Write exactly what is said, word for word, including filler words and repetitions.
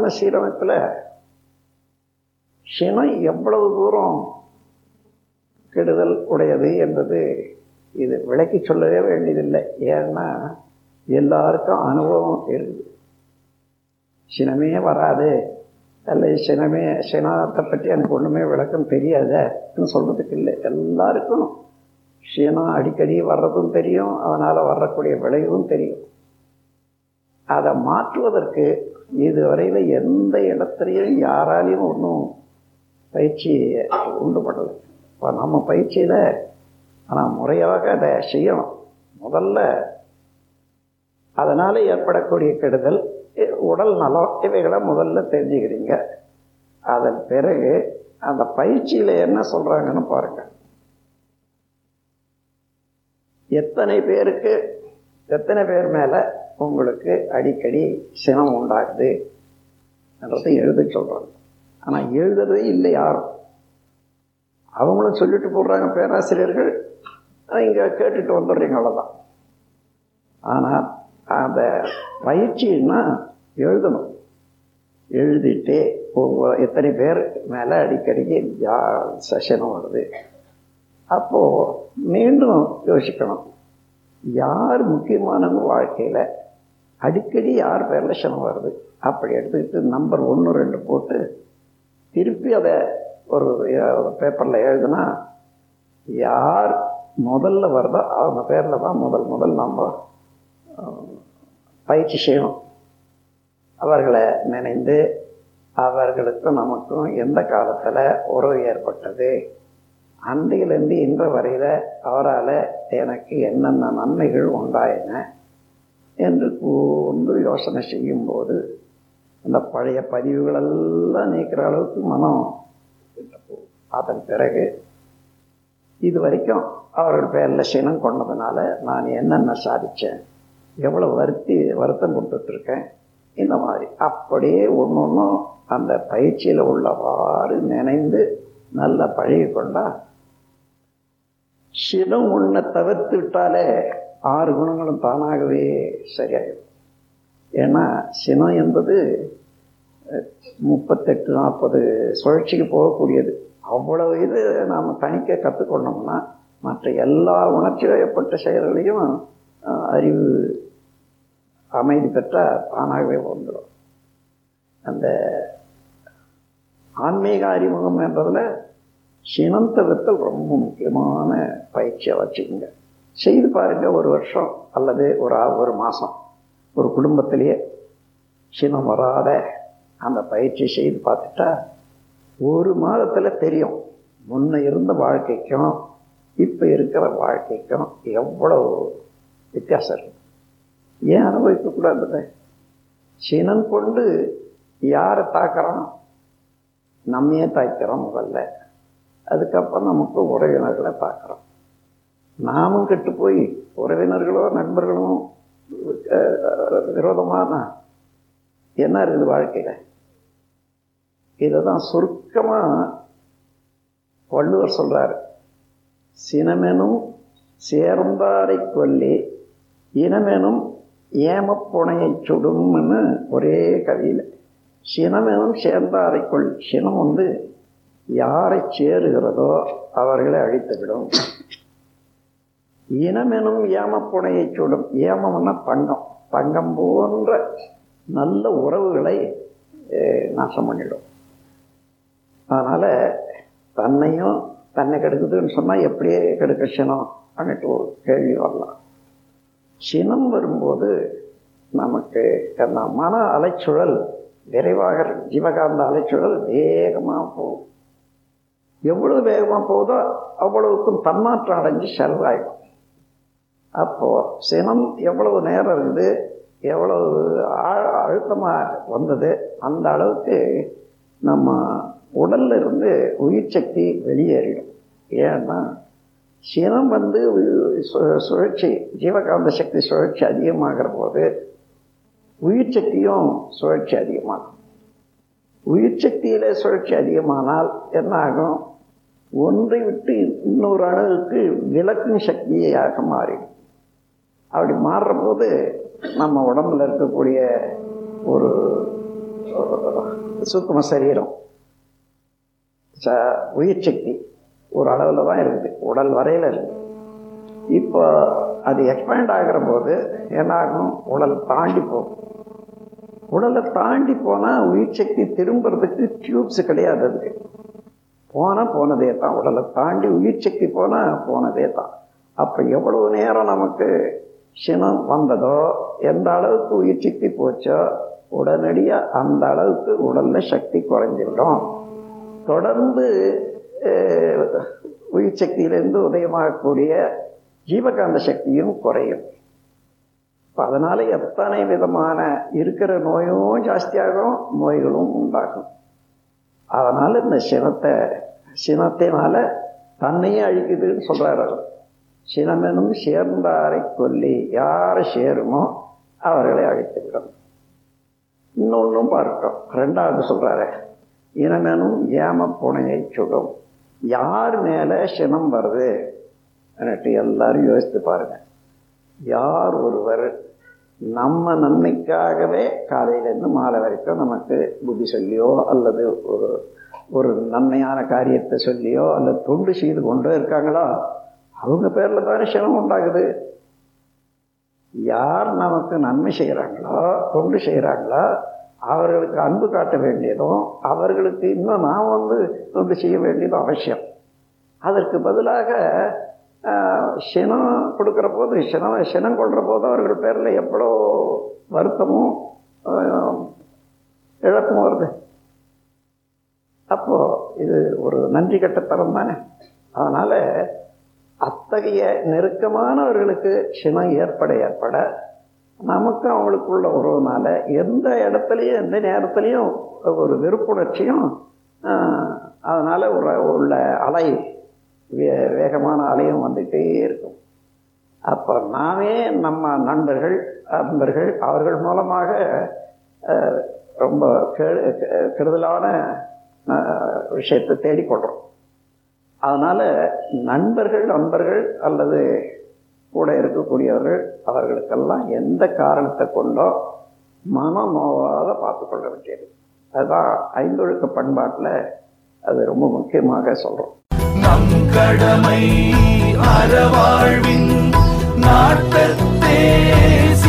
விஞ்ஞான சீரமைப்பில் சினம் எவ்வளவு தூரம் கெடுதல் உடையது என்பது இது விளக்கி சொல்லவே வேண்டியதில்லை. ஏன்னா எல்லாருக்கும் அனுபவம் இருக்குது. சினமே வராது அல்லது சினமே சினத்தை பற்றி எனக்கு ஒன்றுமே விளக்கம் தெரியாதுன்னு சொல்கிறதுக்கு இல்லை. எல்லாருக்கும் சினம் அடிக்கடி வர்றதும் தெரியும், அதனால் வரக்கூடிய விளைவும் தெரியும். அதை மாற்றுவதற்கு இதுவரையில் எந்த இடத்துலையும் யாராலையும் ஒன்றும் பயிற்சி உண்டு பண்ணலை. இப்போ நம்ம பயிற்சியில் ஆனால் முறையாக அதை செய்யணும். முதல்ல அதனால் ஏற்படக்கூடிய கெடுதல், உடல் நலம், இவைகளை முதல்ல தெரிஞ்சுக்கிறீங்க. அதன் பிறகு அந்த பயிற்சியில் என்ன சொல்கிறாங்கன்னு பாருங்கள். எத்தனை பேருக்கு எத்தனை பேர் மேலே உங்களுக்கு அடிக்கடி சினம் உண்டாகுது என்றதை எழுத சொல்கிறாங்க. ஆனால் எழுதுறதே இல்லை யாரும். அவங்களும் சொல்லிட்டு போடுறாங்க பேராசிரியர்கள், இங்கே கேட்டுட்டு வந்துடுறீங்க, அவ்வளோதான். ஆனால் அந்த பயிற்சின்னா எழுதணும். எழுதிட்டு எத்தனை பேர் மேலே அடிக்கடிக்கு சினம் வருது. அப்போது மீண்டும் யோசிக்கணும், யார் முக்கியமானவங்க வாழ்க்கையில் அடிக்கடி யார் பேரில் சினம் வருது. அப்படி எடுத்துக்கிட்டு நம்பர் ஒன்று ரெண்டு போட்டு திருப்பி அதை ஒரு பேப்பரில் எழுதுனா யார் முதல்ல வருதோ அவங்க பேரில் தான் முதல் முதல் நம்ம பயிற்சி செய்யணும். அவர்களை நினைந்து அவர்களுக்கும் நமக்கும் எந்த காலத்தில் உறவு ஏற்பட்டது, அன்றையிலேருந்து இன்ற வரையில் அவரால் எனக்கு என்னென்ன நன்மைகள் உண்டாயின என்று கூர்ந்து யோசனை செய்யும்போது அந்த பழைய பதிவுகளெல்லாம் நீக்கிற அளவுக்கு மனம் போகும். அதன் பிறகு இது வரைக்கும் அவர்கள் பேரில் சினம் கொண்டதுனால நான் என்னென்ன சாதித்தேன், எவ்வளோ வருத்தி வருத்தம் கொடுத்துட்ருக்கேன், இந்த மாதிரி அப்படியே ஒன்று ஒன்றும் அந்த பயிற்சியில் உள்ளவாறு நினைந்து நல்லா பழகி கொண்டா சினம் ஒன்றை தவிர்த்து விட்டாலே ஆறு குணங்களும் தானாகவே சரியாயிடும். ஏன்னா சினம் என்பது முப்பத்தெட்டு நாற்பது சுழற்சிக்கு போகக்கூடியது. அவ்வளவு இது நாம் தணிக்க கற்றுக்கொண்டோம்னா மற்ற எல்லா உணர்ச்சி வயப்பட்ட செயல்களையும் அறிவு அமைதி பெற்றால் தானாகவே வந்துடும். அந்த ஆன்மீக அறிமுகம் என்பதில் சினம் தவிர்த்தல் ரொம்ப முக்கியமான பயிற்சியாக வச்சுக்கோங்க. செய்து பாருங்கள், ஒரு வருஷம் அல்லது ஒரு ஒரு மாதம் ஒரு குடும்பத்திலேயே சினம் வராத அந்த பயிற்சி செய்து பார்த்துட்டா ஒரு மாதத்தில் தெரியும் முன்ன இருந்த வாழ்க்கைக்கும் இப்போ இருக்கிற வாழ்க்கைக்கும் எவ்வளோ வித்தியாசம் இருக்குது. ஏன் அனுபவிக்கக்கூடாது? சினம் கொண்டு யாரை தாக்குறோம்? நம்மையே தாக்கிறோம் முதல்ல. அதுக்கப்புறம் நமக்கு உறவினர்களை தாக்குறோம். நாமும் கெட்டு போய் உறவினர்களோ நண்பர்களும் விரோதமான என்ன இருக்குது வாழ்க்கையில்? இதை தான் சுருக்கமாக வள்ளுவர் சொல்கிறார். சினமெனும் சேர்ந்தாரை கொல்லி இனமெனும் ஏமப்புனையை சுடும்னு ஒரே கவியில். சினமெனும் சேர்ந்தாரை கொள். சினம் வந்து யாரை சேருகிறதோ அவர்களை அழித்துவிடும். இனமெனும் ஏமப்புனையை சுடும். ஏமம்னா தங்கம். தங்கம் போன்ற நல்ல உறவுகளை நாசம் பண்ணிடும். அதனால் தன்னையும் தன்னை கெடுக்குதுன்னு சொன்னால் எப்படியே கெடுக்க சினம் அப்படின்ட்டு ஒரு கேள்வி வரலாம். சினம் வரும்போது நமக்கு அந்த மன அலைச்சுழல் விரைவாக, ஜீவகாந்த அலைச்சுழல் வேகமாக போகும். எவ்வளவு வேகமாக போகுதோ அவ்வளவுக்கும் தன்மாற்றம் அடைஞ்சு செலவாயிடும். அப்போது சினம் எவ்வளவு நேரம் இருக்குது, எவ்வளவு அழுத்தமாக வந்தது, அந்த அளவுக்கு நம்ம உடல்ல இருந்து உயிர் சக்தி வெளியேறிடும். ஏன்னா சினம் வந்து சுழற்சி, ஜீவகாந்த சக்தி சுழற்சி அதிகமாகிற போது உயிர் சக்தியும் சுழற்சி அதிகமாகும். உயிர் சக்தியிலே சுழற்சி அதிகமானால் என்ன ஆகும்? ஒன்றை விட்டு இன்னொரு அணுவுக்கு விலக்கும் சக்தியாக மாறிடும். அப்படி மாறுற போது நம்ம உடம்புல இருக்கக்கூடிய ஒரு சூக்கும சரீரம், உயிர் சக்தி ஒரு அளவில் தான் இருக்குது, உடல் வரையில் இருக்குது. இப்போ அது எக்ஸ்பேண்ட் ஆகிற போது என்ன ஆகும், உடல் தாண்டி போகும். உடலை தாண்டி போனால் உயிர் சக்தி திரும்புறதுக்கு டியூப்ஸ் கிடையாது. அதுக்கு போனால் போனதே தான், உடலை தாண்டி உயிர் சக்தி போனால் போனதே தான். அப்போ எவ்வளவு நேரம் நமக்கு சினம் வந்ததோ, எந்த அளவுக்கு உயிர் சக்தி போச்சோ, உடனடியாக அந்த அளவுக்கு உடலில் சக்தி குறைஞ்சிவிடும். தொடர்ந்து உயிர் சக்தியிலிருந்து உதயமாகக்கூடிய ஜீவகாந்த சக்தியும் குறையும். அதனால எத்தனை விதமான இருக்கிற நோயும் ஜாஸ்தியாகும், நோய்களும் உண்டாகும். அதனால இந்த சினத்தை சினத்தினால தன்னையே அழிக்குதுன்னு சொல்றாரு. சினமெனும் சேர்ந்தாரை கொல்லி, யாரை சேருமோ அவர்களை அழித்துவிடும். இன்னொன்னும் பார்க்கிறோம், ரெண்டாவது சொல்றாரு, இனமெனும் ஏம புனையை சுடும். யார் மேல சினம் வருது எல்லாரும் யோசித்து பாருங்க. யார் ஒருவர் நம்ம நன்மைக்காகவே காலையிலேருந்து மாலை வரைக்கும் நமக்கு புத்தி சொல்லியோ அல்லது ஒரு ஒரு நன்மையான காரியத்தை சொல்லியோ அல்லது தொண்டு செய்து கொண்டே இருக்காங்களோ அவங்க பேர்ல தானே சினம் உண்டாகுது. யார் நமக்கு நன்மை செய்கிறாங்களோ தொண்டு செய்கிறாங்களோ அவர்களுக்கு அன்பு காட்ட வேண்டியதும் அவர்களுக்கு இன்னும் நாம் வந்து தொண்டு செய்ய வேண்டியதும் அவசியம். அதற்கு பதிலாக சினம் கொடுக்குற போது சினம் சினம் கொள்கிற போது அவர்கள் பேரில் எவ்வளோ வருத்தமும் இழப்பும் வருது. அப்போ இது ஒரு நன்றி கட்டத்தரம் தானே. அதனால அத்தகைய நெருக்கமானவர்களுக்கு சினம் ஏற்பட ஏற்பட நமக்கு அவங்களுக்குள்ள உறவுனால எந்த இடத்துலையும் எந்த நேரத்துலையும் ஒரு வெறுப்புணர்ச்சியும் அதனால ஒரு உள்ள அலை வே வேகமான அலையும் வந்துகிட்டே இருக்கும். அப்போ நாமே நம்ம நண்பர்கள் நண்பர்கள் அவர்கள் மூலமாக ரொம்ப கெடுதலான விஷயத்தை தேடிக்கொள்கிறோம். அதனால நண்பர்கள் நண்பர்கள் அல்லது கூட இருக்கக்கூடியவர்கள் அவர்களுக்கெல்லாம் எந்த காரணத்தை கொண்டோ மன நோவாத பார்த்துக்கொள்ள வேண்டியது. அதுதான் ஐந்தொழுக்க பண்பாட்டில் அது ரொம்ப முக்கியமாக சொல்கிறோம். நம் கடமை அறவாழ்வின் நாட்டத்தே